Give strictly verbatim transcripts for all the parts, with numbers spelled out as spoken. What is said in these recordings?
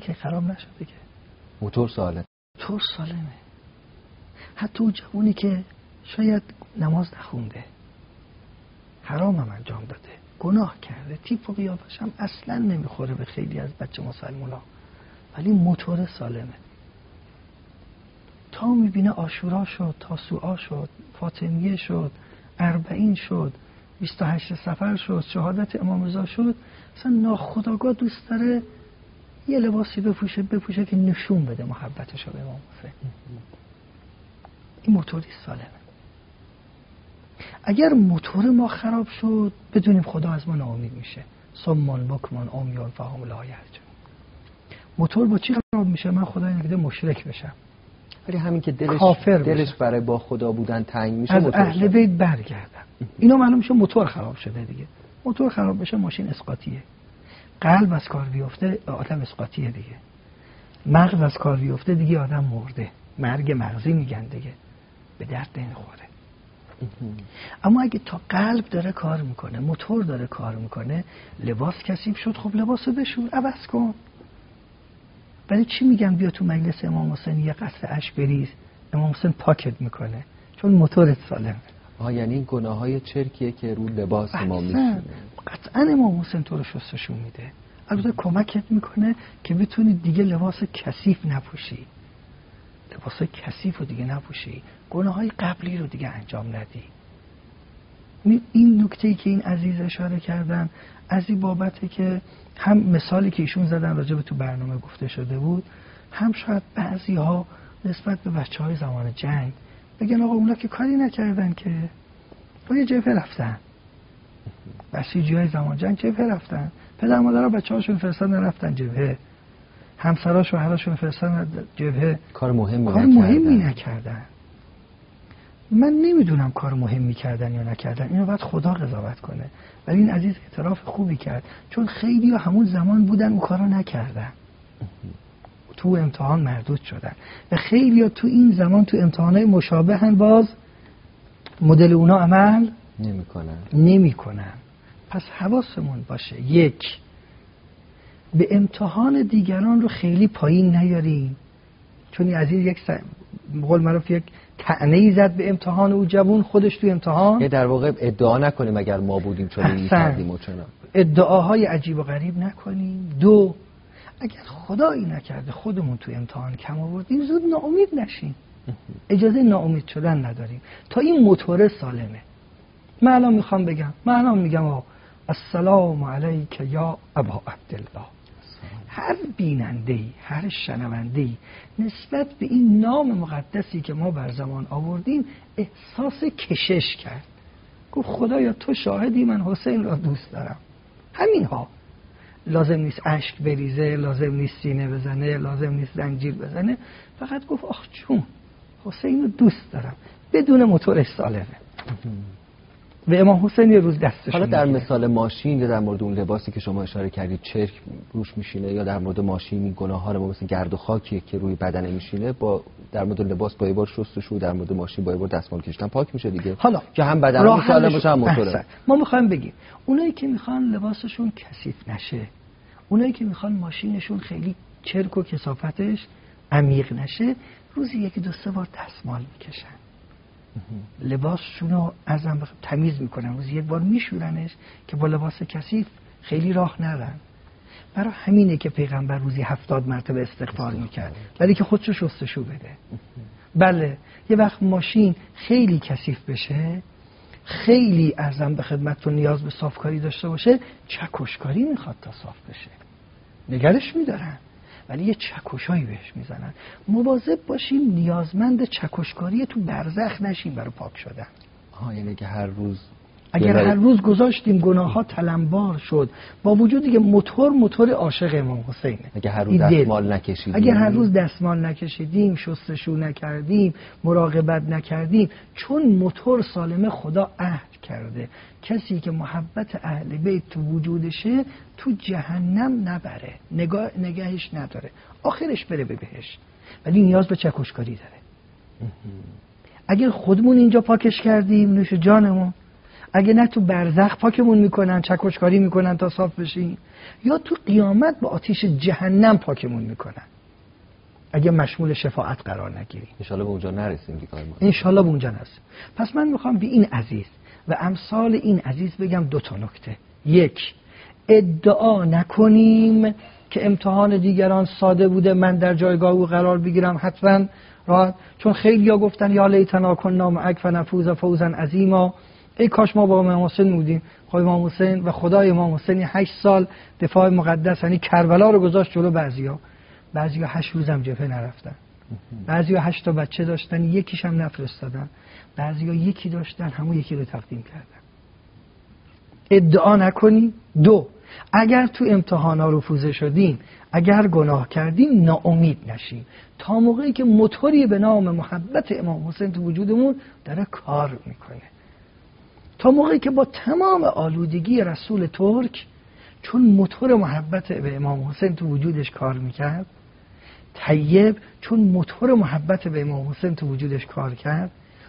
که خراب نشده که موتور سالم موتور سالمه. حتی اون جوونی که شاید نماز نخونده، حرام هم انجام داده، گناه کرده، تیپ و قیافش هم اصلا نمیخوره به خیلی از بچه مسلمونا، ولی موتور سالمه. تا میبینه عاشورا شد، تاسوعا شد، فاطمیه شد، اربعین شد، بیست و هشت صفر شد، شهادت امام رضا شد، اصلا ناخودآگاه دوست داره یه لباسی بپوشه بپوشه که نشون بده محبتش رو به امام حسین. این موتوری سالمه. اگر موتور ما خراب شد بدونیم خدا از ما ناامید میشه. صمّ بکم عمی فهم لا یرجعون. موتور با چی خراب میشه؟ من خدا نگیده مشرک بشم، ولی همین که دلش کافر دلش بشم، برای با خدا بودن تنگ میشه، از موتور اهل بیت برگردم. اینا معلوم میشه موتور خراب شده دیگه. موتور خراب بشه ماشین اسقاطیه. قلب از کار بیفته آدم اسقاطیه دیگه. مغز از کار بیفته دیگه آدم مرده. مرگ مغزی میگن دیگه. به درد نمیخوره. اما اگه تا قلب داره کار میکنه، موتور داره کار میکنه، لباس کثیف شد، خب لباسو بشور، عوض کن. ولی چی میگن بیا تو مجلس امام حسین یه قطره اشک بریز، امام حسین پاکت میکنه چون موتورت سالمه. آه یعنی این گناههای چرکیه که رو لباس ما میشونه. قطعا امام حسین تو رو شستشو میده، البته کمکت میکنه که بتونی دیگه لباس کثیف نپوشی، لباس کثیف رو دیگه نپوشی، گناههای قبلی رو دیگه انجام ندی. این نکته‌ای که این عزیز اشاره کردن از این بابته که هم مثالی که ایشون زدن راجع به تو برنامه گفته شده بود، هم شاید بعضی ها نسبت به بچه های زمان جنگ بگن آقا اونا که کاری نکردن که با یه جبهه رفتن، بسیجی های زمان جنگ جبهه رفتن، پدر مادرها بچه هاشون فرستادن رفتن جبهه، همسرها شوهراشون فرستادن جبهه، کار مهمی کار مهمی نکردن. من نمیدونم کار مهمی کردن یا نکردن، اینو باید خدا قضاوت کنه، ولی این عزیز اعتراف خوبی کرد چون خیلی ها همون زمان بودن اون کارو نکردن، تو امتحان مردود شدن و خیلی ها تو این زمان تو امتحانای مشابه هم باز مدل اونا عمل نمیکنن نمیکنن. پس حواسمون باشه، یک، به امتحان دیگران رو خیلی پایین نیاریم، چون این عزیز یک بقول معروف یک طعنه‌ای زد به امتحان او جوون، خودش تو امتحان یه در واقع ادعا نکنیم اگر ما بودیم چون این کردیم و چنان ادعاهای عجیب و غریب نکنیم. دو، اگر خدایی نکرده خودمون تو امتحان کم آوردیم زود ناامید نشیم، اجازه ناامید شدن نداریم تا این موتور سالمه. من الان میخوام بگم، من الان میگم آقا السلام علیک یا ابا عبدالله، هر بیننده‌ای، هر شنونده‌ای نسبت به این نام مقدسی که ما بر زمان آوردیم احساس کشش کرد، گفت خدایا تو شاهدی من حسین را دوست دارم. همین ها، لازم نیست اشک بریزه، لازم نیست سینه بزنه، لازم نیست زنجیر بزنه، فقط گفت آخ جون حسین رو دوست دارم، بدون موتور سالمه. و امام حسین یه روز دستش حالا در مثال ماشین یا در مورد اون لباسی که شما اشاره کردید چرک روش میشینه، یا در مورد ماشین این گناه‌ها رو مثل گرد و خاکی که روی بدن میشینه، با در مورد لباس با یه بار شستشو، در مورد ماشین با یه بار دستمال کشیدن پاک میشه دیگه. حالا که هم بدن سالم باشه هم موتوره. ما میخوایم بگیم اونایی که میخوان لباسشون کثیف نشه، اونایی که میخوان ماشینشون خیلی چرک و کثافتش عمیق نشه، روزی یکی دو سه بار دستمال میکشن، لباسشون رو ازم تمیز میکنن، روزی یک بار میشورنش که با لباس کثیف خیلی راه نرن. برای همینه که پیغمبر روزی هفتاد مرتبه استغفار میکرد، ولی که خودشو شستشو بده. بله یه وقت ماشین خیلی کثیف بشه، خیلی ازم به خدمتتون نیاز به صافکاری داشته باشه، چکشکاری میخواد تا صاف بشه، نگرش میدارن ولی یه چکشایی بهش میزنن. مواظب باشیم نیازمند چکشکاری تو برزخ نشیم برای پاک شدن. آها، یعنی که هر روز اگر هر روز گذاشتیم گناه ها تلمبار شد، با وجودی که موتور موتور عاشق امام حسینه، اگه هر روز دستمال نکشیدیم اگر هر روز دستمال نکشیدیم، شستشو نکردیم، مراقبت نکردیم، چون موتور سالمه خدا عهد کرده کسی که محبت اهل بیت تو وجودشه تو جهنم نبره، نگاه نگهش نداره، آخرش بره به بهشت، ولی نیاز به چکشکاری داره. اگر خودمون اینجا پاکش کردیم نوش جانمون، اگه نه تو برزخ پاکمون میکنن، چکشکاری میکنن تا صاف بشیم، یا تو قیامت با آتیش جهنم پاکمون میکنن اگه مشمول شفاعت قرار نگیریم. انشالله به اونجا نرسیم دیگه. انشالله به اونجا نرسیم. پس من میخوام به این عزیز و امثال این عزیز بگم دو تا نکته. یک، ادعا نکنیم که امتحان دیگران ساده بوده، من در جایگاه او قرار بگیرم حتما راحت. چون خیلی ها گفتن یا لیتنا کنا معک فنفوز فوزا عظیما، ای کاش ما با امام حسین بودیم. خب امام حسین و خدای امام حسین هشت سال دفاع مقدس یعنی کربلا رو گذاشت جلو بعضیا. بعضیا هشت روزم جبهه نرفتن، بعضیا هشت تا بچه داشتن یکیش هم نفرستادن، بعضیا یکی داشتن همون یکی رو تقدیم کردن. ادعا نکنیم. دو، اگر تو امتحانا رفوزه شدیم، اگر گناه کردیم، ناامید نشیم تا موقعی که موتوری به نام محبت امام حسین تو وجودمون داره کار میکنه، تا موقعی که با تمام آلودگی رسول ترک، چون موتور محبت به امام حسین تو وجودش کار میکرد، طیب چون موتور محبت به امام حسین تو وجودش کار کرد،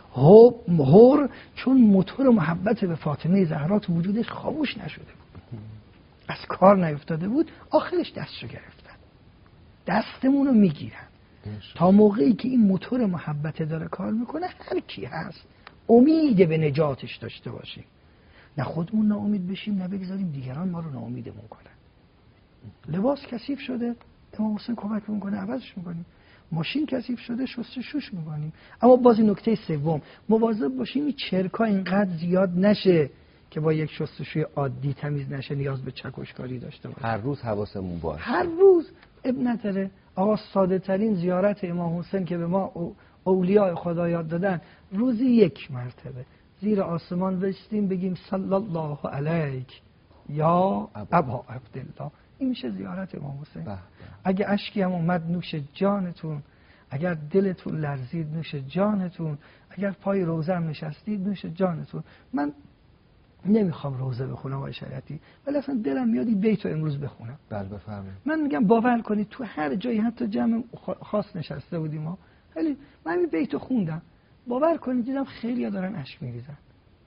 هور چون موتور محبت به فاطمه زهرا تو وجودش خاموش نشده بود، از کار نیفتاده بود، آخرش دستشو گرفتن، دستمونو میگیرن. تا موقعی که این موتور محبت داره کار میکنه، هر کی هست امید به نجاتش داشته باشیم، نه خودمون ناامید بشیم، نه بگذاریم دیگران ما رو ناامیدمون کنن. لباس کثیف شده، امام حسین کمک میکنه عوضش میکنیم. ماشین کثیف شده، شستشوش میکنیم. اما باز نکته سوم، مواظب باشیم این چرکا اینقدر زیاد نشه که با یک شستشوی عادی تمیز نشه، نیاز به چکشکاری داشته باشه. هر روز حواسمون باشه. هر روز اب نداره. آقا ساده ترین زیارت امام حسین که به ما اولیاء خدا یاد دادن، روزی یک مرتبه زیر آسمان بشتیم بگیم صلی الله علیک یا ابا عبدالله. این میشه زیارت امام حسین. بح بح. اگه اشکی هم اومد نوش جانتون، اگر دلتون لرزید نوش جانتون، اگر پای روزه هم نشستید نوش جانتون. من نمیخوام روزه بخونم آقای شریعتی، ولی اصلا دلم میاد این بیتو امروز بخونم. بله بفرمایید. من میگم باور کنید تو هر جایی حتی جمع خاص نشسته بودیم ما، ولی من این بیتو خوندم، باور کنید دیدم خیلی‌ها دارن اشک میریزن.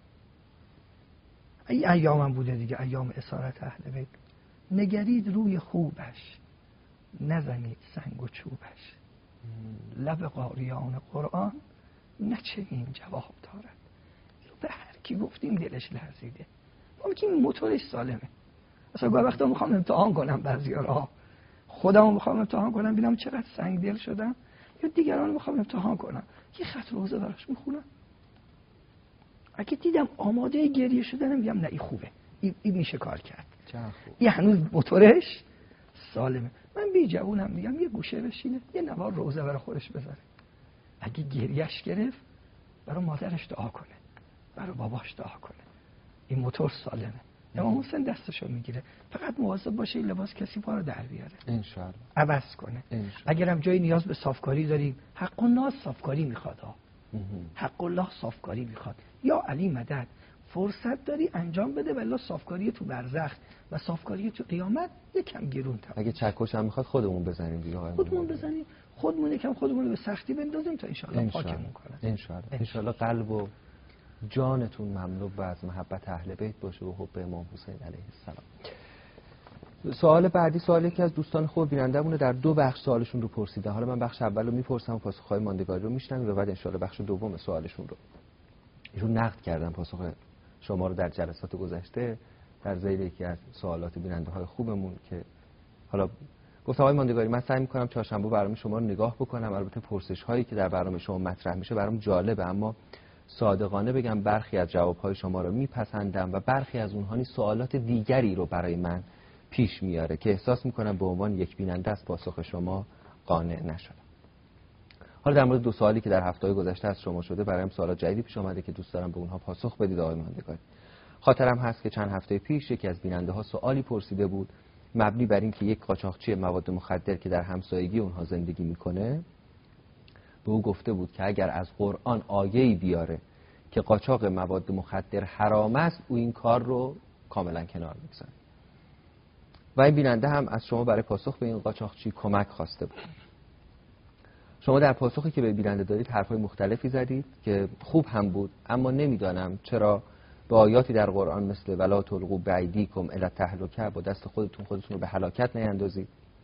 ای ایامم بوده دیگه، ایام اسارت اهل بیت. نگرید روی خوبش، نزنید سنگ و چوبش، لب قاریان قرآن نچنین جواب دارد. به هر کی گفتیم دلش لرزیده. ما میگیم موتورش سالمه. اصلا گاهی وقتا میخوام امتحان کنم بعضیا را، خودمو میخوام امتحان کنم ببینم چقدر سنگ دل شدم، یا دیگران میخوام امتحان کنم یه خط روزه براش میخونم. اگه دیدم آماده گریه شدن میگم نه این خوبه، این, این میشه کار کرد، این هنوز موتورش سالمه. من بی جوونم میگم یه گوشه بشینه یه نوار روزه برای خودش بذاره، اگه گریهش گرفت برای مادرش دعا کنه، برای باباش دعا کنه، این موتور سالمه. امام حسین دستشو میگیره، فقط مواظب باشه این لباس کسی پا رو در بیاره ان شاء الله، عوض کنه. اگرم جای نیاز به صافکاری داریم، حق الناس صافکاری میخواد ها، حق الله صافکاری میخواد. یا علی مدد فرصت داری انجام بده، والله صافکاری تو برزخ و صافکاری تو قیامت یکم گرون تر. اگه چکش هم میخواد خودمون بزنیم دیگه، خودمون بزنیم، خودمون یکم خودمون رو به سختی بندازیم تا ان شاء الله پاکمون کنه. ان شاء الله ان شاء الله قلب و جانتون مملو و از محبت اهل بیت باشه و حب امام حسین علیه السلام. سوال بعدی سوالی که از دوستان خوب بیننده‌مونه، در دو بخش سوالشون رو پرسیدن. حالا من بخش اول رو میپرسم و پاسخ‌های ماندگاری رو میشنویم و بعد ان شاء الله بخش دوم سوالشون رو. ایشون نقد کردن پاسخ شما رو در جلسات گذشته در ذیل یکی از سوالات بیننده‌های خوبمون که حالا گفت آقای ماندگاری من سعی می‌کنم چهارشنبه برنامه شما رو نگاه بکنم، البته پرسش‌هایی که در برنامه شما مطرح میشه برام جالبه، اما صادقانه بگم برخی از جواب‌های شما رو میپسندم و برخی از اونها نیز سوالات دیگری رو برای من پیش میاره که احساس میکنم به عنوان یک بیننده از پاسخ شما قانع نشدم. حالا در مورد دو سوالی که در هفته‌های گذشته از شما شده برایم سوالات جدیدی پیش اومده که دوست دارم به اونها پاسخ بدید آقای ماندگاری. خاطرم هست که چند هفته پیش یکی از بیننده‌ها سوالی پرسیده بود مبنی بر اینکه یک قاچاقچی مواد مخدر که در همسایگی اونها زندگی میکنه به او گفته بود که اگر از قرآن آیه‌ای بیاره که قاچاق مواد مخدر حرام است، او این کار رو کاملا کنار می‌گذاره. و این بیننده هم از شما برای پاسخ به این قاچاقچی کمک خواسته بود. شما در پاسخی که به بیننده دارید حرفای مختلفی زدید که خوب هم بود، اما نمیدانم چرا به آیاتی در قرآن مثل ولا تلقوا بایدیکم الی التهلکه، با دست خودتون خودتون رو به هلاکت نیندازید،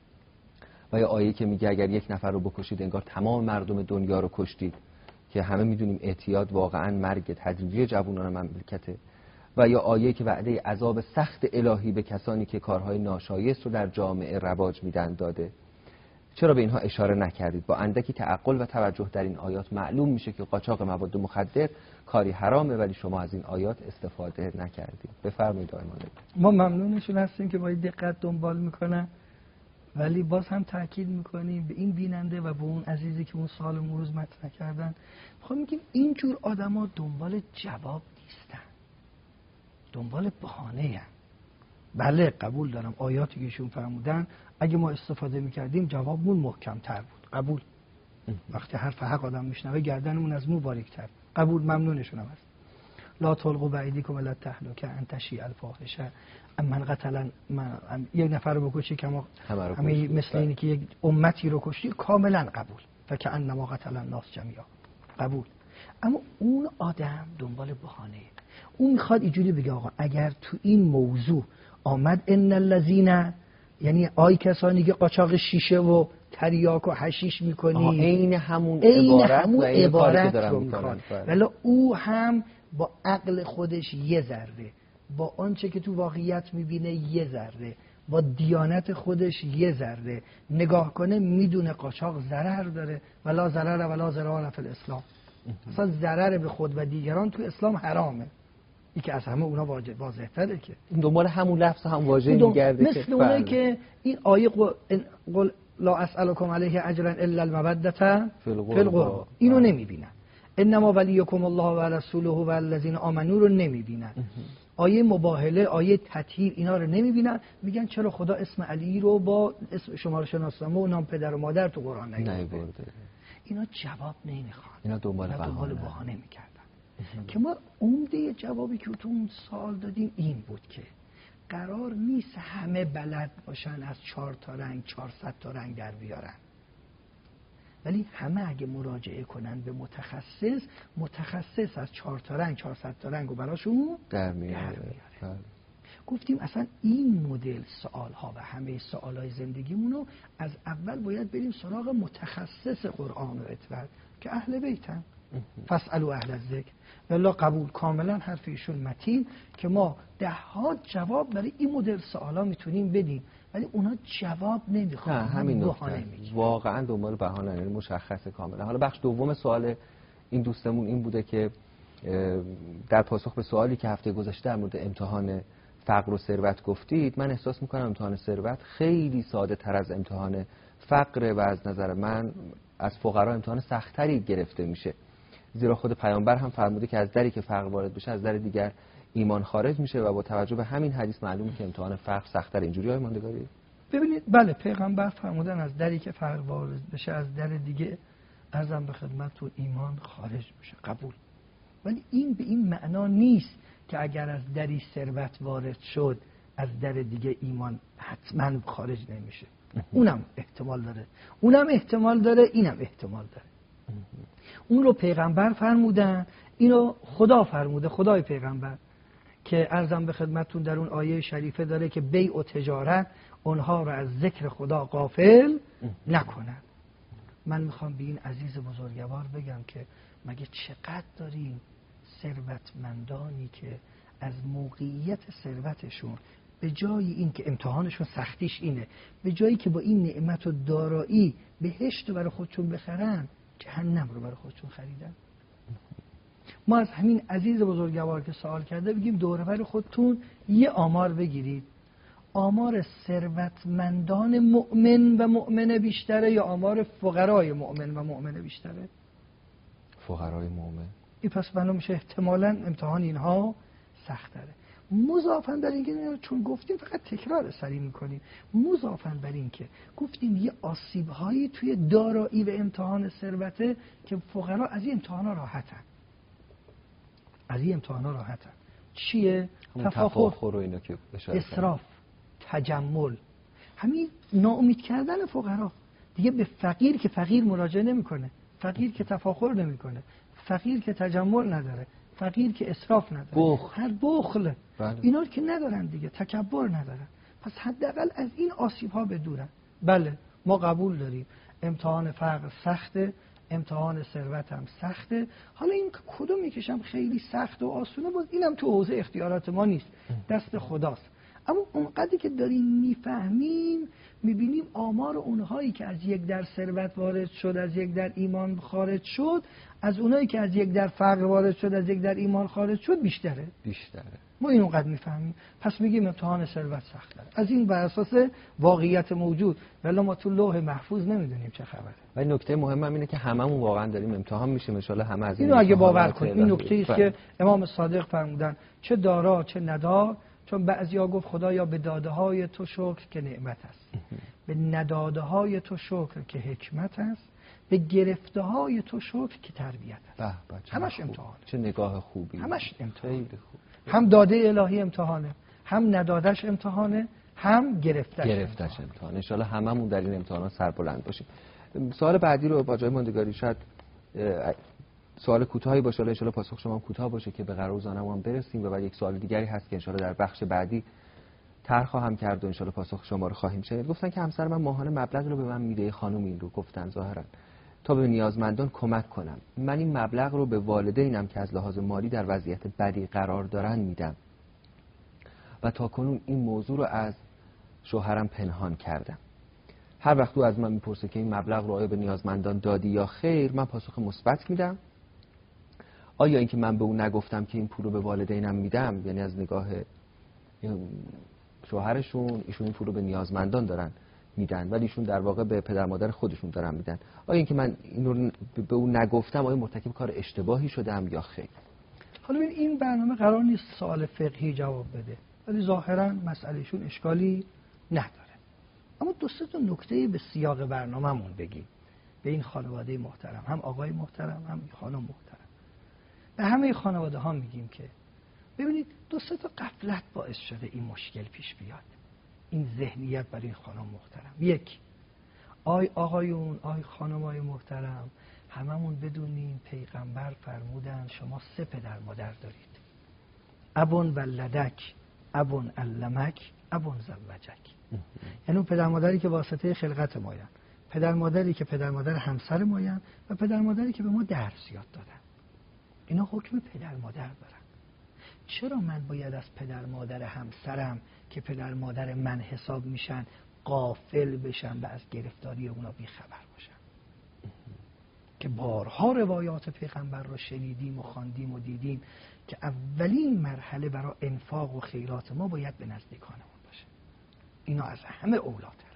و یا آیه‌ای که میگه اگر یک نفر رو بکشید انگار تمام مردم دنیا رو کشتید، که همه میدونیم اعتیاد واقعا مرگ تدریجی جوانان مملکته. و یا آیه‌ای که وعده عذاب سخت الهی به کسانی که کارهای ناشایست رو در جامعه رواج میدن داده. چرا به اینها اشاره نکردید؟ با اندکی تعقل و توجه در این آیات معلوم میشه که قاچاق مواد مخدر کاری حرامه، ولی شما از این آیات استفاده نکردید. بفرمایید آقای مالک. ما ممنونشون هستیم که با دقت دنبال میکنن، ولی باز هم تاکید میکنیم به این بیننده و به اون عزیزی که اون سوال امروز مطرح کردن، میخوام میگیم اینجور آدما دنبال جواب نیستن، دنبال بهانه هستن. بله قبول دارم آیاتی که ایشون فرمودن اگه ما استفاده میکردیم جوابمون محکم تر بود، قبول. وقتی حرف حق آدم میشنوه گردنمون از مو باریک‌تر، قبول، ممنونشون هم هست. لا تلقوا بایدیکم الی التهلکه ان تشیع الفاحشه من قتلا یک نفر رو بکشی که ما همه مثل اینی که یک امتی رو کشتی، کاملا قبول. فکأنما قتل الناس جمیعا، قبول. اما اون آدم دنبال بهانه، اون میخواد اینجوری بگه آقا اگر تو این موضوع آمد ان الذین، یعنی آی کسانی که قاچاق شیشه و تریاک و حشیش میکنی، عین همون این عبارت همون و این عبارت کاری که رو میخواد، ولی او هم با عقل خودش یه ذره، با آنچه که تو واقعیت میبینه یه ذره، با دیانت خودش یه ذره نگاه کنه، میدونه قاچاق ضرر داره، ولا ضرر ولا ضرار فی الاسلام. اصلا ضرر به خود و دیگران تو اسلام حرامه. این که از همه اونا واجب واضح تره که این دنبال همون لفظ هم واژه میگرده، مثل اونه که این آیه قل لا اسألکم علیه اجرا الا المودة فی القربى، اینو نمیبینن. انما ولیکم الله و رسوله و الذین آمنوا رو نمیبینن. آیه مباهله، آیه تطهیر، اینا رو نمیبینن. میگن چرا خدا اسم علی رو با اسم شما رو شناسنامه و نام پدر و مادر تو قرآن نیاورده؟ اینا جواب نمیخوان، اینا دنبال بهانه بهانه میکردن. که ما عمده جوابی که تو اون سوال دادیم این بود که قرار نیست همه بلد باشن از چهار تا رنگ چهارصد تا رنگ در بیارن، ولی همه اگه مراجعه کنن به متخصص، متخصص از چهار تا رنگ چهارصد تا رنگ رو براشون در میاره. گفتیم اصلا این مدل سوال ها و همه سوال های زندگیمون رو از اول باید بریم سراغ متخصص قرآن و اطلاع که اهل بیتن. فاسألوا اهل الذکر. والله قبول، کاملا حرف ایشون متین که ما ده ها جواب برای این مدل سوالا میتونیم بدیم، ولی اونا جواب نمیخوان. نه همین نکته واقعا دنبال بهانه، یعنی مشخصه کاملا. حالا بخش دوم سوال این دوستمون این بوده که در پاسخ به سوالی که هفته گذشته در مورد امتحان فقر و ثروت گفتید، من احساس میکنم امتحان ثروت خیلی ساده تر از امتحان فقر و از نظر من از فقرا امتحان سختری گرفته میشه، زیرا خود پیامبر هم فرموده که از دری که فقر وارد بشه از در دیگر ایمان خارج میشه و با توجه به همین حدیث معلومه که امتحان فقر سخت‌تر. اینجوری های ماندگاری؟ ببینید بله، پیغمبر فرمودن از دری که فقر وارد بشه از در دیگه ارزم به خدمتتون ایمان خارج میشه، قبول. ولی این به این معنا نیست که اگر از دری ثروت وارد شد از در دیگه ایمان حتما خارج نمیشه. اونم احتمال داره، اونم احتمال داره، اینم احتمال داره. اون رو پیغمبر فرمودن، اینو خدا فرموده، خدای پیغمبر، که عرضم به خدمتتون در اون آیه شریفه داره که بیع و تجارت اونها رو از ذکر خدا غافل نکنن. من میخوام به این عزیز بزرگوار بگم که مگه چقدر داریم ثروتمندانی که از موقعیت ثروتشون به جای این که امتحانشون سختیش اینه، به جایی که با این نعمت و دارایی بهشت رو برای خودشون بخرن، جهنم رو برای خودشون خریدن. ما از همین عزیز بزرگوار که سوال کرده بگیم دور بر خودتون یه آمار بگیرید، آمار ثروتمندان مؤمن و مؤمنه بیشتره یا آمار فقرای مؤمن و مؤمنه بیشتره؟ فقرای مؤمن. این پس معلوم میشه احتمالاً امتحان اینها سخت‌تره. مضافاً بر اینکه چون گفتیم فقط تکرار سری میکنیم، مضافاً بر اینکه گفتیم یه آسیب‌هایی توی دارایی و امتحان ثروته که فقرا از این امتحانا راحتن، از این امتحانا راحتن. چیه؟ تفاخر و اینا که اسراف، تجمل، همین ناامید کردن فقرا. دیگه به فقیر که فقیر مراجعه نمیکنه، فقیر که تفاخر نمیکنه، فقیر که تجمل نداره، فقیر که اسراف نداره، بخل. هر بخل بله. اینا رو که ندارن دیگه، تکبر ندارن، پس حداقل از این آسیب ها بدورن. بله ما قبول داریم امتحان فقر سخته، امتحان ثروت هم سخته، حالا این کدوم میکشم خیلی سخت و آسونه، باز اینم تو حوزه اختیارات ما نیست، دست خداست. اما اونقدری که داریم میفهمیم میبینیم آمار اونهایی که از یک در ثروت وارد شد، از یک در ایمان خارج شد، از اونایی که از یک در فقر وارد شد، از یک در ایمان خارج شد بیشتره. بیشتره. ما این اونقدر میفهمیم، پس میگیم امتحان ثروت سخته. از این بر اساس واقعیت موجود، ولی ما تو لوح محفوظ نمیدونیم چه خبره. ولی نکته مهم هم اینه که هممون واقعا داریم امتحان میشیم، ان شاءالله همه از این اینو اگه باور کنیم. این نکته است که امام صادق فرمودن چه دارا چه ندار، چون بعضیا گفت خدایا به داده های تو شکر که نعمت است، به نداده های تو شکر که حکمت است، به گرفته های تو شکر که تربیت است. همش امتحانه. چه نگاه خوبی. همش امتحانه. خیلی خوب. هم داده الهی امتحانه، هم ندادش امتحانه، هم گرفتش گرفتش امتحانه. ان شاءالله هممون در این امتحانات سربلند باشیم. سوال بعدی رو با جای ماندگاری شاید سوال کوتاهی باشه، ان شاءالله پاسخ شما هم کوتاه باشه که به قرار زانمون برسیم، و بعد یک سوال دیگری هست که ان شاءالله در بخش بعدی طرح خواهم کرد و ان شاءالله پاسخ شما رو خواهیم شنید. گفتن که همسر من ماهانه مبلغ رو به من میده، خانم این رو گفتن ظاهرا تا به نیازمندان کمک کنم. من این مبلغ رو به والدینم که از لحاظ مالی در وضعیت بدی قرار دارن میدم و تا کنون این موضوع رو از شوهرم پنهان کردم. هر وقت او از من میپرسه که این مبلغ رو آیا به نیازمندان دادی یا خیر، من پاسخ مثبت میدم. آیا اینکه من به اون نگفتم که این پول رو به والدینم میدم، یعنی از نگاه شوهرشون ایشون این پول رو به نیازمندان دارن میدن ولی ایشون در واقع به پدر مادر خودشون دارن میدن، آیا اینکه من این رو به اون نگفتم آیا مرتکب کار اشتباهی شدم یا خیر؟ حالا این برنامه قرار نیست سوال فقهی جواب بده، ولی ظاهرا مسئلهشون اشکالی نداره. اما دو سه تا نکته به سیاق برنامه‌مون بگیم به این خانواده محترم، هم آقای محترم هم خانم محترم. به همه خانواده ها میگیم که ببینید دو سه تا غفلت باعث شده این مشکل پیش بیاد، این ذهنیت برای این خانم محترم. یک، آی آقایون، آی خانمای محترم، هممون بدونیم پیغمبر فرمودن شما سه پدر مادر دارید، ابون ولدک، ابون علمک، ابون زوجک. یعنی اون پدر مادری که واسطه خلقت مایان، پدر مادری که پدر مادر همسر مایان و پدر مادری که به ما درس یاد دادن. اینا حکم پدر مادر دارن. چرا من باید از پدر مادر همسرم که پدر مادر من حساب میشن غافل بشم و از گرفتاری اونا بیخبر باشم؟ که بارها روایات پیغمبر رو شنیدیم و خواندیم و دیدیم که اولین مرحله برای انفاق و خیرات ما باید به نزدیکانمون باشه. اینا از همه اولاتره.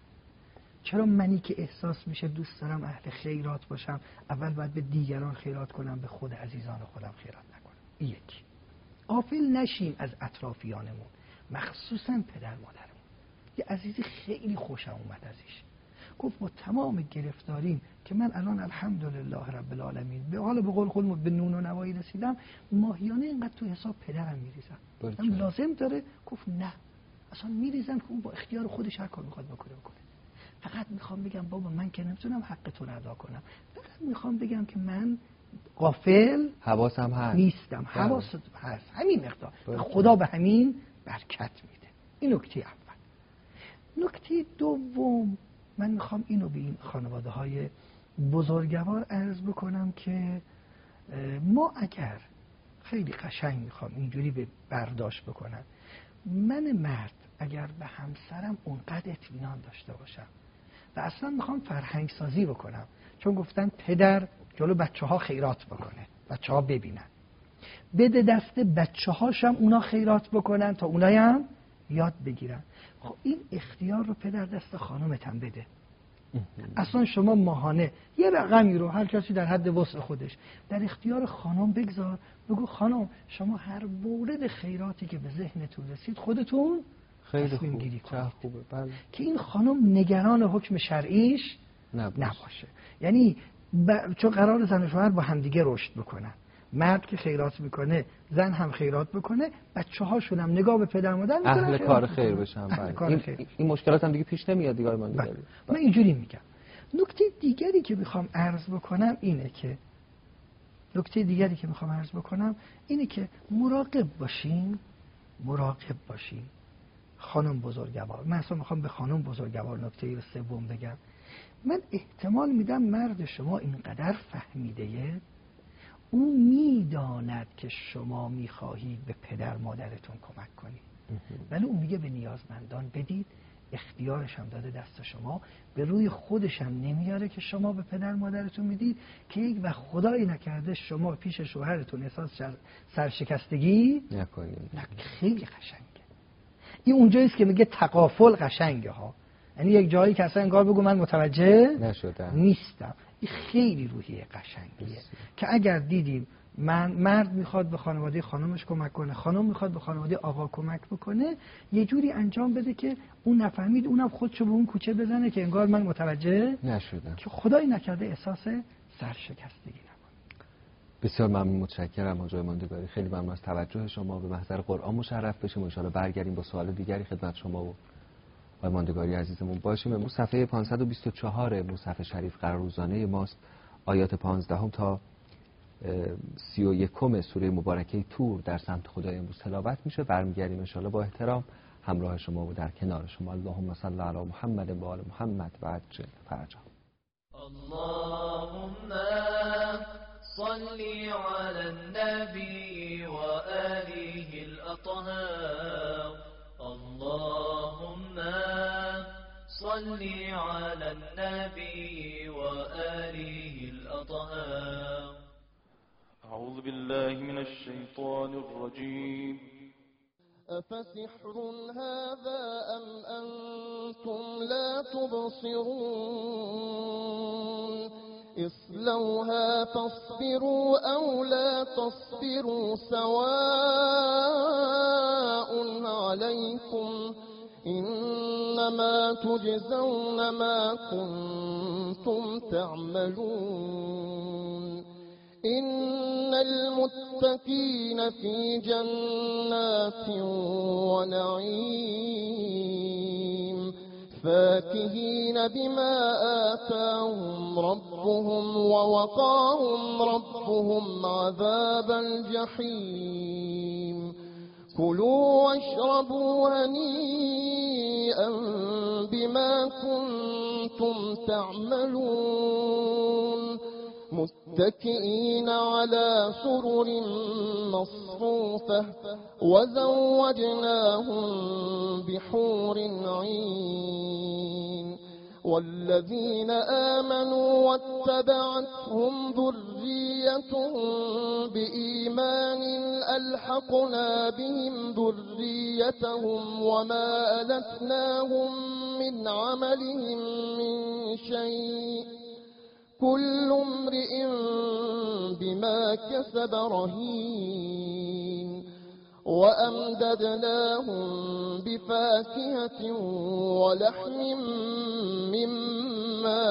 چرا منی که احساس میشه دوست دارم اهل خیرات باشم اول باید به دیگران خیرات کنم، به خود عزیزان خودم خیرات نکنم؟ یک، غافل نشیم از اطرافیانمون، مخصوصا پدر مادرمون. یه عزیزی خیلی خوشم اومد ازش، گفت با تمام گرفتاریم که من الان الحمدلله رب العالمین به حال به قول خودم به نون و نوایی رسیدم، ماهیانه اینقدر تو حساب پدرم میریزم. من لازم داره؟ گفت نه، اصلا میریزم که اون با اختیار خودش هر کار میخواد بکنه بکنه. فقط میخوام بگم بابا من که نمیتونم حق تو رو ادا کنم، فقط میخوام بگم که من غافل حواسم هست نیستم، حواست هست، همین مقدار. خدا به همین برکت میده. این نکته اول. نکته دوم، من میخوام اینو به این خانواده های بزرگوار عرض بکنم که ما اگر خیلی قشنگ میخوام اینجوری به برداشت بکنم، من مرد اگر به همسرم اونقدر اطمینان داشته باشم و اصلا میخوام فرهنگ سازی بکنم، چون گفتن پدر جلو بچه ها خیرات بکنه، بچه ها ببینن، بده دست بچه هاشم اونا خیرات بکنن تا اونایی هم یاد بگیرن. خب این اختیار رو پدر دست خانومتم بده. اصلا شما ماهانه یه رقمی رو هر کسی در حد وسع خودش در اختیار خانم بگذار، بگو خانم شما هر مورد خیراتی که به ذهنتون رسید خودتون خیلی تصمیم گیری کنید. خوبه. بله. که این خانم نگران حکم شرعیش نباشه, نباشه. یعنی ب... چون قرار زن و شوهر با همدیگه رشد بکنن، مرد که خیرات میکنه زن هم خیرات بکنه، بچه هاشون هم نگاه به پدر مادر میکنن اهل کار خیر بشن. این, خیر. این مشکلات هم دیگه پیش نمیاد دیگه. من بله. من اینجوری میگم. نکته دیگری که میخوام عرض بکنم اینه که نکته دیگری که میخوام عرض بکنم اینه که مراقب باشیم، مراقب باشیم خانم بزرگوار. من اصلا میخوام به خانم بزرگوار نکته سوم بگم. من احتمال میدم مرد شما اینقدر فهمیده، او میداند که شما میخواهید به پدر مادرتون کمک کنید، ولی اون میگه به نیازمندان بدید، اختیارش هم داده دست شما، به روی خودش هم نمیاره که شما به پدر مادرتون میدید که یک و خدایی نکرده شما پیش شوهرتون احساس سرشکستگی نکنید. خیلی قشنگه. این اونجاییست که میگه تقافل قشنگه ها، یعنی یک جایی که اصلا انگار بگو من متوجه نشدم نیستم. این خیلی روحیه قشنگیه که اگر دیدیم من مرد میخواد به خانواده خانمش کمک کنه، خانم میخواد به خانواده آقا کمک بکنه، یه جوری انجام بده که اون نفهمید، اونم خودشو به اون کوچه بزنه که انگار من متوجه نشدم، که خدایی نکرده احساس سرشکستگی نکنه. بسیار ممنون، متشکرم حاج آقای ماندگاری. خیلی ممنون از توجه شما. به محضر قرآن مشرف بشیم و ان شاءالله برگردیم با سوال دیگری خدمت شما و آقای ماندگاری عزیزمون باشیم. امروز صفحه پانصد و بیست و چهار مصحف شریف قرار روزانه ماست. آیات پانزده تا سی و یکم سوره مبارکه تور در سمت خدای امروز تلاوت میشه. برمیگردیم ان شاءالله با احترام همراه شما و در کنار شما. اللهم صل علی محمد و آل محمد و عجل فرجا. اللهم صل على النبي وآله الأطهار. اللهم صل على النبي وآله الأطهار. أعوذ بالله من الشيطان الرجيم. أفسحر هذا أم أنتم لا تبصرون اصلوها فاصبروا أو لا تصبروا سواء عليكم إنما تجزون ما كنتم تعملون. إن المتقين في جنات ونعيم فاكهين بما آتاهم ربهم ووقاهم ربهم عذاب الجحيم. كلوا واشربوا هنيئا بما كنتم تعملون متكئين على سرر مصفوفة وزوجناهم بحور عين. والذين آمنوا واتبعتهم ذريتهم بإيمان ألحقنا بهم ذريتهم وما ألتناهم من عملهم من شيء كل امرئ بما كسب رهين. وأمددناهم بفاكهة ولحم مما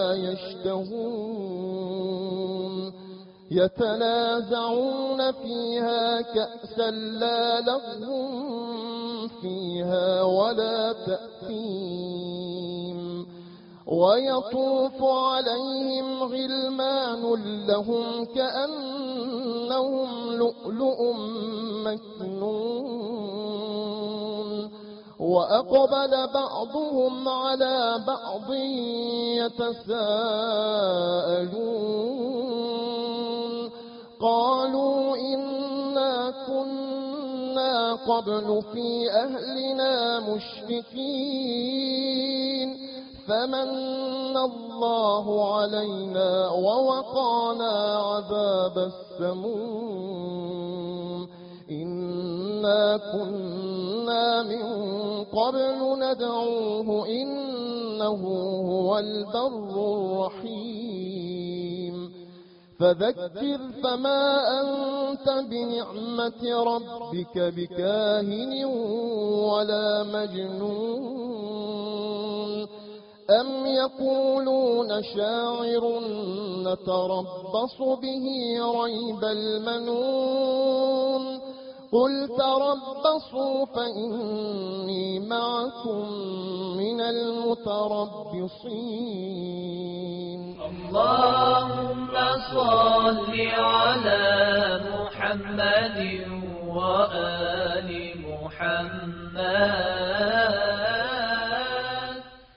يشتهون يتنازعون فيها كأسا لا لغو فيها ولا تأثيم. ويطوف عليهم غلمان لهم كأنهم لؤلؤ مكنون. وأقبل بعضهم على بعض يتساءلون قالوا إنا كنا قبل في أهلنا مشفقين فمن الله علينا ووقانا عذاب السموم. إنا كنا من قبل ندعوه إنه هو البر الرحيم. فذكر فما أنت بنعمة ربك بكاهن ولا مجنون. أم يقولون شاعر نتربص به ريب المنون. قل تربصوا فإني معكم من المتربصين. اللهم صل على محمد وآل محمد.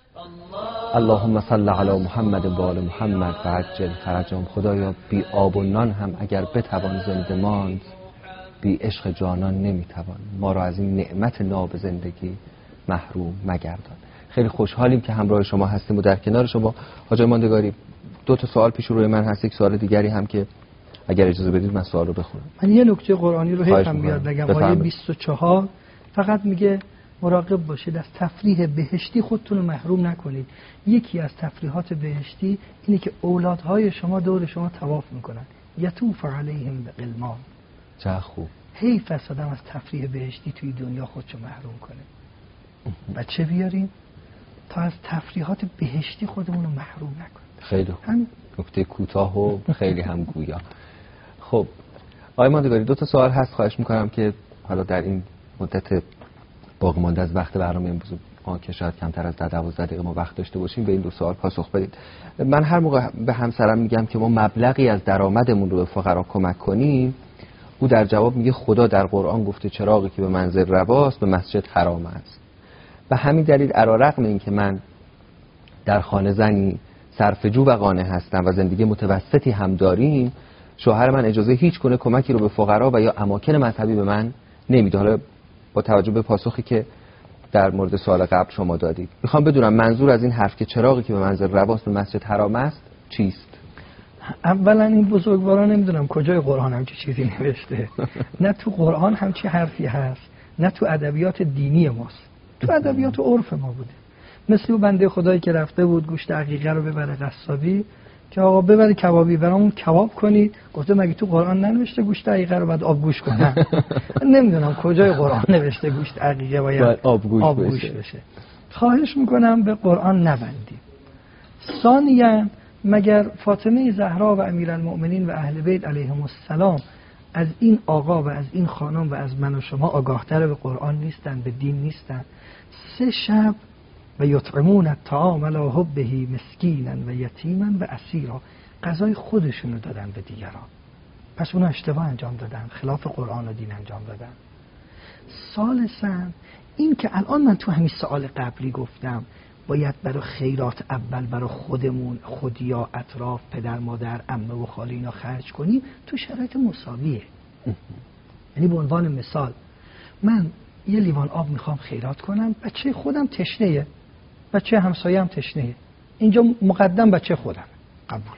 اللهم صل علی محمد و آل محمد و عجل فرجهم. خدایا بی آب و نان هم اگر بتوان زنده ماند، بی عشق جانان نمیتوان. ما را از این نعمت ناب زندگی محروم مگردان. خیلی خوشحالیم که همراه شما هستیم و در کنار شما. حاج ماندگاری، دو تا سوال پیش روی من هست، یک سوال دیگری هم که اگر اجازه بدید من سوال رو بخونم. من یه نکته قرآنی رو حیفم بیاد بگم. آیه بیست و چهار فقط میگه مراقب باشید از تفریح بهشتی خودتون رو محروم نکنید. یکی از تفریحات بهشتی اینه که اولادهای شما دور شما طواف میکنن، یطوف علیهم بغلمان. چه خوب. حیف است آدم از تفریح بهشتی توی دنیا خودشو محروم کنه. بچه بیاریم تا از تفریحات بهشتی خودمون رو محروم نکنیم. خیلی خوب. نکته کوتاه و خیلی هم گویا. خب آقای ماندگاری، دو تا سوال هست، خواهش میکنم که حالا در این مدت باقی مانده از وقت برنامه امروز ما که شاید کمتر از ده دوازده دقیقه ما وقت داشته باشیم به این دو سوال پاسخ بدید. من هر موقع به همسرم میگم که ما مبلغی از درآمدمون رو به فقرا کمک کنیم، او در جواب میگه خدا در قرآن گفته چراغی که به منزل رواست به مسجد حرام است. و همین دلیل علیرغم این که من در خانه زنی صرفه‌جو و قانع هستم و زندگی متوسطی هم داریم، شوهر من اجازه هیچ گونه کمکی رو به فقرا و یا اماکن مذهبی به من نمیده. حالا با توجه به پاسخی که در مورد سوال قبل شما دادید، میخوام بدونم منظور از این حرف که چراغی که به منزل رواست به مسجد حرام است چیست؟ اولا این بزرگواران نمیدونم کجای قرآن همچی چیزی نوشته. نه تو قرآن همچی حرفی هست، نه تو ادبیات دینی ماست، تو ادبیات عرف ما بوده. مثل اون بنده خدایی که رفته بود گوشت عقیقه رو ببره قصابی که آقا ببره کبابی برامون کباب کنید، گفته مگه تو قرآن ننوشته گوشت عقیقه رو بعد آب گوش کنن؟ نمیدونم کجای قرآن نوشته گوشت عقیقه باید آب گوش, آب گوش بشه. بشه. خواهش میکنم به قرآن نبندیم. ثانیاً مگر فاطمه زهرا و امیرالمؤمنین و اهل بیت علیهم السلام از این آقا و از این خانم و از من و شما آگاهتر به قرآن نیستن، به دین نیستن؟ سه شب و یطعمون الطعام علی حبه مسکینا و یتیما و اسیرا، غذای خودشونو دادن به دیگران. پس اونا اشتباه انجام دادن، خلاف قرآن و دین انجام دادن. ثالثاً این که الان من تو همین سوال قبلی گفتم باید برای خیرات اول برای خودمون، خودیا، اطراف، پدر، مادر، عمه و خاله اینا خرج کنیم تو شرایط مساویه. یعنی به عنوان مثال من یه لیوان آب میخوام خیرات کنم، بچه خودم تشنهه، بچه همسایه‌ام تشنهه، اینجا مقدم بچه خودم، قبول.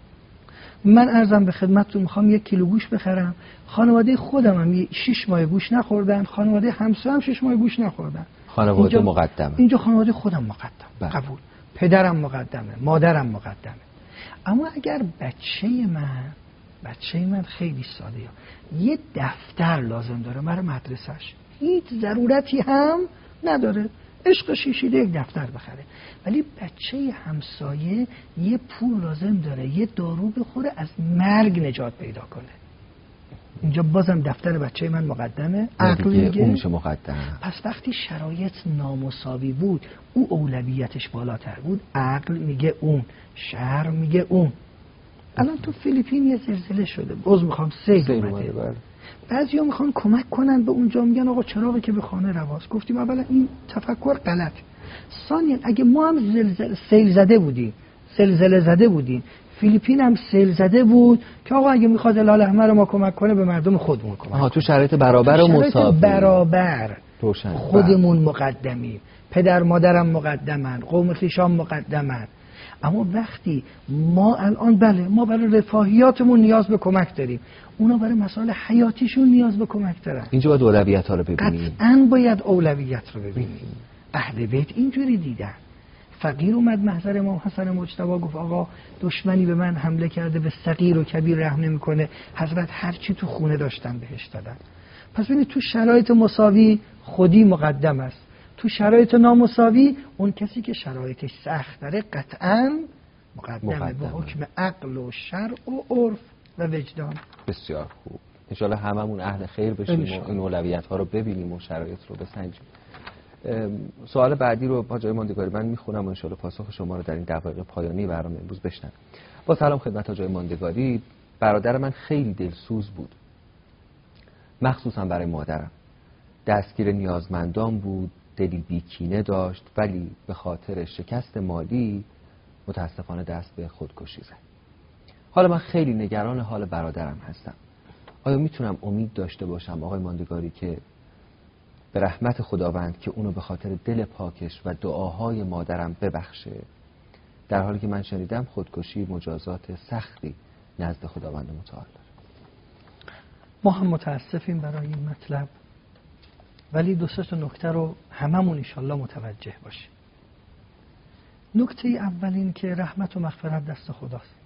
من عرضم به خدمتتون میخوام یک کیلو گوشت بخرم، خانواده خودم هم شش ماه گوشت نخوردن، خانواده همسایه‌ام شش ماه گوشت نخوردن. خانواده اینجا مقدمه. اینجا خانواده خودم مقدم. بله. قبول. پدرم مقدمه، مادرم مقدمه. اما اگر بچه من بچه من خیلی ساده یه دفتر لازم داره برای مدرسه‌اش، هیچ ضرورتی هم نداره، عشق شیشیده یک دفتر بخره، ولی بچه همسایه یه پول لازم داره یه دارو بخوره از مرگ نجات پیدا کنه، اینجا بازم دفتر بچه من مقدمه، عقل میگه اون میشه مقدم. پس وقتی شرایط نامساوی بود او اولویتش بالاتر بود، عقل میگه اون، شرع میگه اون. الان تو فیلیپین یه زلزله شده، باز میخوام سیل اومده، بعضیا میخوان کمک کنن به اونجا، میگن آقا چراغی که به خانه رواست. گفتیم اولا این تفکر غلط. ثانیا اگه ما هم زلزله سیل زده بودیم، زلزله زده بودیم، فیلیپین هم سیل زده بود که آقا اگه میخواد هلال احمر ما کمک کنه به مردم خودمون کمک. آها تو شرایط برابر و مساوی. برابر خودمون مقدمیم، پدر مادرم مقدمن، قوم خویشام مقدمن. اما وقتی ما الان بله ما برای رفاهیاتمون نیاز به کمک داریم، اونا برای مسائل حیاتیشون نیاز به کمک دارن. اینجا باید اولویت ها رو ببینیم. قطعاً باید اولویت رو ببینیم. اهل بیت اینجوری دیدن. فقیر اومد محضر امام حسن مجتبی گفت آقا دشمنی به من حمله کرده، به صغیر و کبیر رحم نمیکنه، حضرت هر چی تو خونه داشتن بهش دادن. پس ببینید تو شرایط مساوی خودی مقدم است، تو شرایط نامساوی اون کسی که شرایطش سخت داره قطعاً مقدمه, مقدمه. به حکم عقل و شرع و عرف و وجدان. بسیار خوب. ان شاءالله هممون اهل خیر بشیم و این اولویت ها رو ببینیم و شرایط رو بسنجیم. سوال بعدی رو با جای ماندگاری من میخونم و ان شاءالله پاسخ شما رو در این دقایق پایانی برنامه امروز بشنویم. با سلام خدمت جای ماندگاری. برادر من خیلی دلسوز بود، مخصوصا برای مادرم. دستگیر نیازمندان بود، دلی بیکینه داشت، ولی به خاطر شکست مالی متاسفانه دست به خودکشی زد. حالا من خیلی نگران حال برادرم هستم. آیا میتونم امید داشته باشم آقای ماندگاری که به رحمت خداوند که اونو به خاطر دل پاکش و دعاهای مادرم ببخشه، در حالی که من شنیدم خودکشی مجازات سختی نزد خداوند متعال داره؟ ما هم متاسفیم برای این مطلب، ولی دو سه تا نکته رو هممون انشالله متوجه باشیم. نکته اول این که رحمت و مغفرت دست خداست.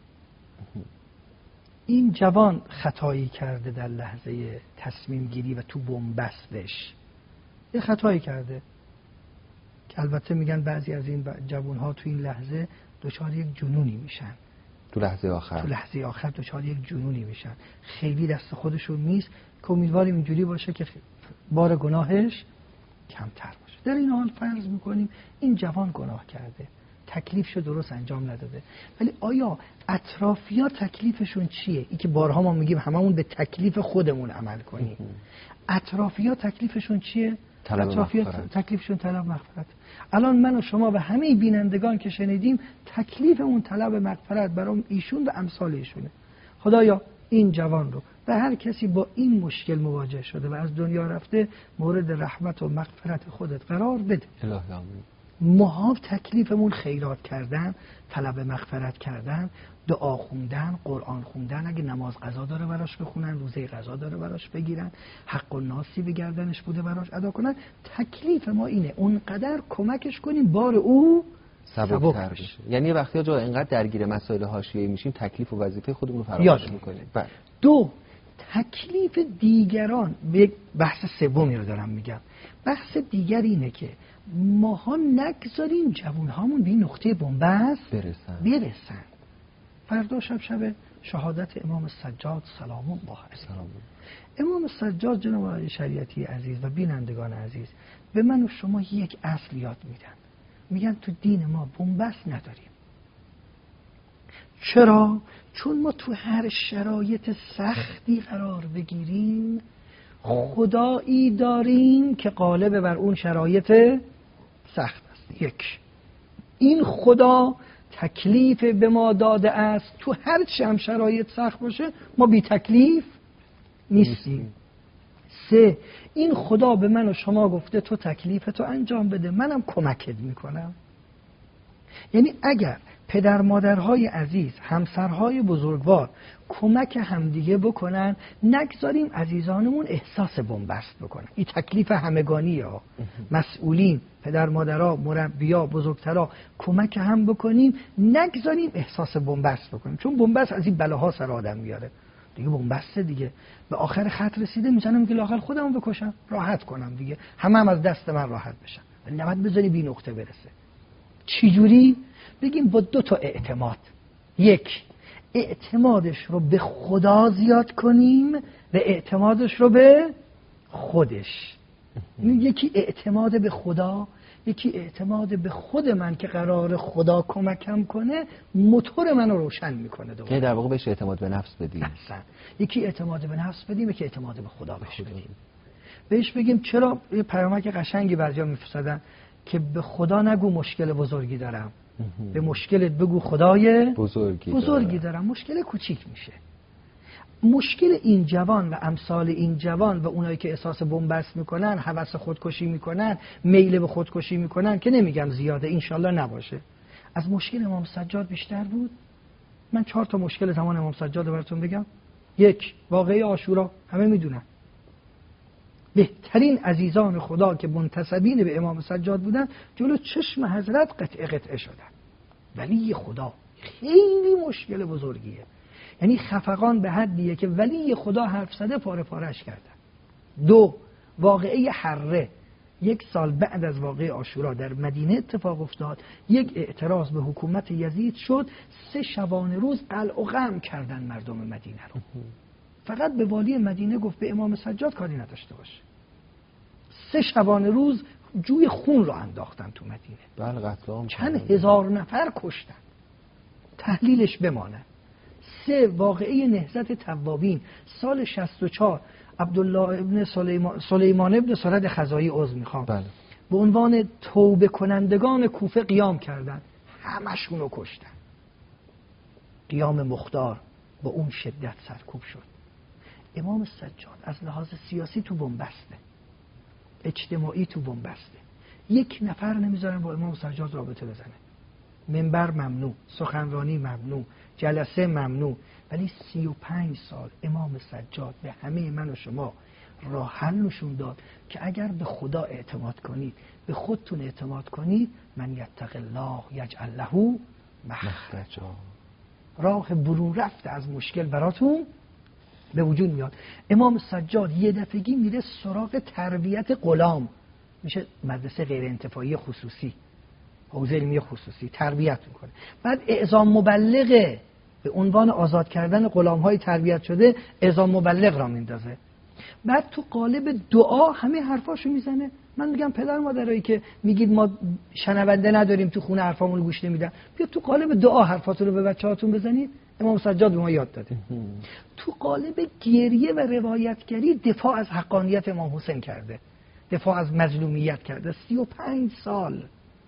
این جوان خطایی کرده در لحظه تصمیم گیری و تو بن‌بستش یه خطایی کرده که البته میگن بعضی از این جوان‌ها تو این لحظه دچار یک جنونی میشن، تو لحظه آخر تو لحظه آخر دچار یک جنونی میشن. خیلی دست خودشون نیست که امیدواریم اینجوری باشه که بار گناهش کمتر باشه. در این حال فرض میکنیم این جوان گناه کرده، تکلیفشو درست انجام نداده، ولی آیا اطرافیان تکلیفشون چیه؟ این که بارها ما میگیم هممون به تکلیف خودمون عمل کنیم. اطرافیان تکلیفشون چیه؟ اطرافیان تکلیفشون طلب مغفرت. الان من و شما و همه بینندگان که شنیدیم تکلیفمون طلب مغفرت برای ایشون و امثال ایشونه. خدایا این جوان رو و هر کسی با این مشکل مواجه شده و از دنیا رفته مورد رحمت و مغفرت خودت قرار بده. الهی آمین. ما تکلیفمون خیرات کردن، طلب مغفرت کردن، دعا خوندن، قرآن خوندن، اگه نماز قضا داره براش بخونن، روزه قضا داره براش بگیرن، حق و ناسی به گردنش بوده براش ادا کنن. تکلیف ما اینه اونقدر کمکش کنیم بار او سبک تر بشه. یعنی وقتی جا اینقدر درگیر مسائل حاشیه‌ای میشیم تکلیف و وظیفه خودمون رو فراموش میکنیم. دو، تکلیف دیگران. یک بحث سومی رو دارم میگم. بحث دیگر اینه که ماها نگذاریم جوانهامون به این نقطه بن‌بست برسن. برسن. فردا شب شب شهادت امام سجاد سلام الله علیه. امام سجاد جناب علی شریعتی عزیز و بینندگان عزیز به من و شما یک اصل یاد میدن. میگن تو دین ما بن‌بست نداریم. چرا؟ چون ما تو هر شرایط سختی قرار بگیریم خدایی داریم که غالب بر اون شرایط سخت است. یک، این خدا تکلیف به ما داده است تو هر چه هم شرایط سخت باشه ما بی تکلیف نیستیم. سه، این خدا به من و شما گفته تو تکلیفتو انجام بده، منم کمکت میکنم. یعنی اگر پدر مادرهای عزیز، همسرهای بزرگوار کمک همدیگه بکنن، نگذاریم عزیزانمون احساس بن‌بست بکنن. این تکلیف همگانیه ها. مسئولین، پدر مادرها، مربیا، بزرگترها کمک هم بکنیم، نگذاریم احساس بن‌بست بکنیم. چون بن‌بست از این بلاها سر آدم میاره. دیگه بن‌بسته دیگه. به آخر خط رسیده میزنم که لااقل خودمو بکشم، راحت کنم دیگه. همه هم از دست من راحت بشن. نباید بذاری بی نقطه برسه. چی جوری؟ بگیم با دو تا اعتماد. یک، اعتمادش رو به خدا زیاد کنیم و اعتمادش رو به خودش. یکی اعتماد به خدا، یکی اعتماد به خود من که قرار خدا کمکم کنه، موتور منو روشن میکنه دوباره. یعنی در واقع بهش اعتماد به نفس بدیم. اصلا یکی اعتماد به نفس بدیم، یکی اعتماد به خدا بهش بدیم. بهش بگیم چرا یه پیامک قشنگی بعضیا میفرستادن که به خدا نگو مشکل بزرگی دارم، به مشکلت بگو خدای بزرگی, بزرگی دارم. مشکل کوچیک میشه. مشکل این جوان و امثال این جوان و اونایی که احساس بن‌بست میکنن، هوس خودکشی میکنن، میل به خودکشی میکنن، که نمیگم زیاده، انشالله نباشه، از مشکل امام سجاد بیشتر بود. من چهار تا مشکل زمان امام سجاد رو براتون بگم. یک، واقعه عاشورا، همه میدونن. بهترین عزیزان خدا که منتسبین به امام سجاد بودن جلو چشم حضرت قطعه قطعه شدن. ولی خدا خیلی مشکل بزرگیه. یعنی خفقان به حدیه که ولی خدا حرف زده پاره پارهش کردن. دو، واقعه حره، یک سال بعد از واقعه عاشورا در مدینه اتفاق افتاد. یک اعتراض به حکومت یزید شد، سه شبانه روز قلع و قم کردن مردم مدینه رو. فقط به والی مدینه گفت به امام سجاد کاری نداشته باشه. سه شبانه روز جوی خون رو انداختن تو مدینه. بله قتل عام چند هزار نفر کشتن. تحلیلش بمانه. سه، واقعه نهضت توابین سال شصت و چهار، عبدالله ابن سلیمان سلیمان ابن سرد خزائی عضو میخوام بله. به عنوان توبه کنندگان کوفه قیام کردن، همشون رو کشتن. قیام مختار با اون شدت سرکوب شد. امام سجاد از لحاظ سیاسی تو بنبسته، اجتماعی تو بنبسته، یک نفر نمیذارن با امام سجاد رابطه بزنه. منبر ممنوع، سخنرانی ممنوع، جلسه ممنوع. ولی سی و پنج سال امام سجاد به همه من و شما راه حل نشون داد که اگر به خدا اعتماد کنید، به خودتون اعتماد کنید، من یتق الله یجعل له مخرجا، راه برون رفته از مشکل براتون به وجود میاد. امام سجاد یه دفعگی میره سراغ تربیت غلام، میشه مدرسه غیر انتفاعی خصوصی، حوزه علمی خصوصی، تربیت میکنه. بعد اعزام مبلغه، به عنوان آزاد کردن غلام‌های تربیت شده اعزام مبلغ را میندازه. بعد تو قالب دعا همه حرفاشو میزنه. من میگم پدر مادرایی که میگید ما شنونده نداریم تو خونه حرفامون رو گوش نمیدن، بیا تو قالب دعا حرفاتون رو به بچه‌هاتون بزنید. امام سجاد به ما یاد داده. تو قالب گریه و روایتگری دفاع از حقانیت امام حسین کرده، دفاع از مظلومیت کرده سی و پنج سال.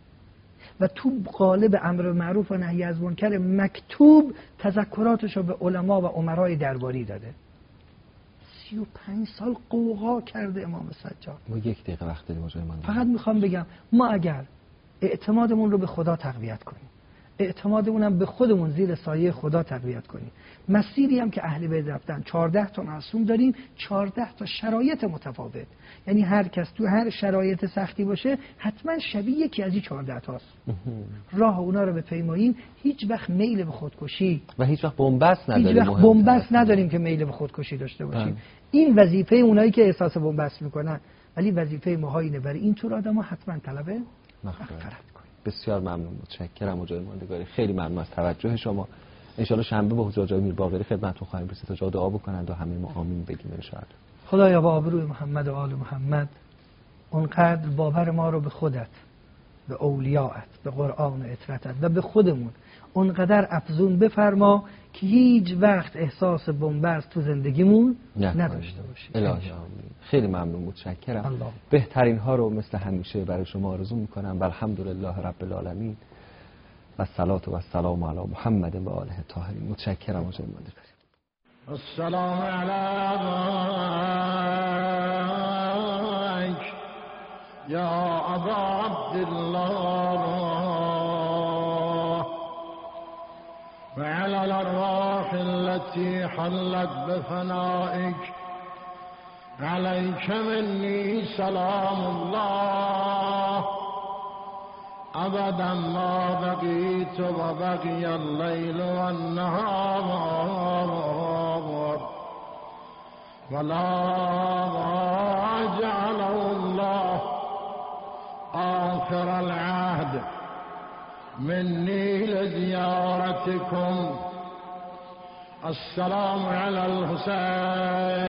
و تو قالب امر معروف و نهی از منکر مکتوب تذکراتش رو به علما و امرای درباری داده. سی و پنج سال قوقا کرده امام سجاد. ما یک دقیقه وقت داریم آقای من. فقط میخوام بگم ما اگر اعتمادمون رو به خدا تقویت کنیم، اعتمادمون هم به خودمون زیر سایه خدا تقویت کنیم، مسیری هم که اهل بیت رفتن، چهارده تا معصوم داریم، چهارده تا شرایط متفاوت، یعنی هر کس تو هر شرایط سختی باشه حتما شبیه یکی از این چهارده تاست. راه اونا رو بپیماییم. هیچ وقت میل به خودکشی و هیچ وقت بنبست نداریم، هیچ وقت بنبست نداریم که میل به خودکشی داشته باشیم. این وظیفه اونایی که احساس بنبست میکنن، ولی وظیفه ما اینه برای این طور آدما حتما طلب مغفرت. بسیار ممنون، متشکرم حجای ماندگاری، خیلی ممنون از توجه شما. ان شاء الله شنبه با حضور جای میر باقری خدمتتون خواهیم رسید تا جا دعا بکنند و همه ما آمین بگیم ان شاء الله. خدایا با آبروی محمد و آل محمد اونقدر باور ما رو به خودت، به اولیاءت، به قرآن و اطرتت و به خودمون اونقدر افزون بفرما که هیچ وقت احساس بنبست تو زندگیمون نداشته باشیم. الهی آمین. خیلی ممنون، متشکرم. الله. بهترین ها رو مثل همیشه برای شما آرزو میکنم. الحمدلله رب العالمین و الصلاة و السلام علی محمد و آله الطاهرین. متشکرم حجای ماندگاری. السلام علیک یا ابا عبدالله وعلى الأرواح التي حلت بفنائك عليك مني سلام الله أبدا ما بقيت وبقي الليل والنهار ولا جعله الله آخر العهد مني لزيارتكم. السلام على الحسين.